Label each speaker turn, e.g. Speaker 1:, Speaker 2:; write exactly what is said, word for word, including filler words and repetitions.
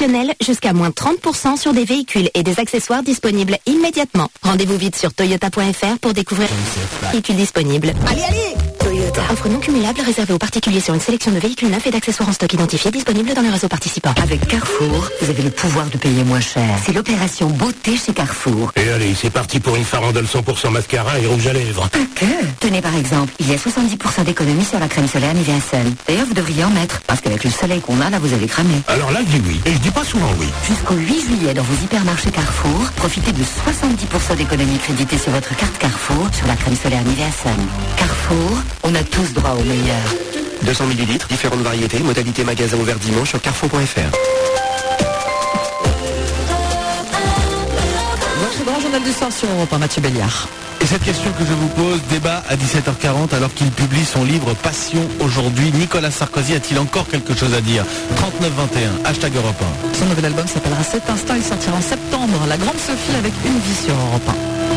Speaker 1: exceptionnel, jusqu'à moins trente pour cent sur des véhicules et des accessoires disponibles immédiatement. Rendez-vous vite sur toyota point f r pour découvrir les véhicules disponibles.
Speaker 2: Allez, allez Toyota.
Speaker 1: Offre non cumulable réservée aux particuliers sur une sélection de véhicules neufs et d'accessoires en stock identifiés disponibles dans le réseau participant.
Speaker 2: Avec Carrefour, vous avez le pouvoir de payer moins cher. C'est l'opération beauté chez Carrefour.
Speaker 3: Et allez, c'est parti pour une farandole cent pour cent mascara et rouge à lèvres.
Speaker 2: Pas que. Tenez par exemple, il y a soixante-dix pour cent d'économie sur la crème solaire Nivea Sun. D'ailleurs, vous devriez en mettre, parce qu'avec le soleil qu'on a, là, vous allez cramer.
Speaker 3: Alors là, je dis oui. Et je dis pas souvent oui.
Speaker 2: Jusqu'au huit juillet, dans vos hypermarchés Carrefour, profitez de soixante-dix pour cent d'économie créditée sur votre carte Carrefour sur la crème solaire Nivea Sun. Carrefour, on a tous droit au meilleur.
Speaker 4: deux cents millilitres, différentes variétés, modalité magasin ouvert dimanche sur carrefour point f r.
Speaker 5: Votre grand journal du soir sur Europe un, Mathieu Béliard.
Speaker 6: Et cette question que je vous pose, débat à dix-sept heures quarante alors qu'il publie son livre Passion aujourd'hui. Nicolas Sarkozy a-t-il encore quelque chose à dire? trente-neuf vingt et un, hashtag Europe un.
Speaker 5: Son nouvel album s'appellera Cet instant, il sortira en septembre. La grande Sophie avec une vie sur Europe un.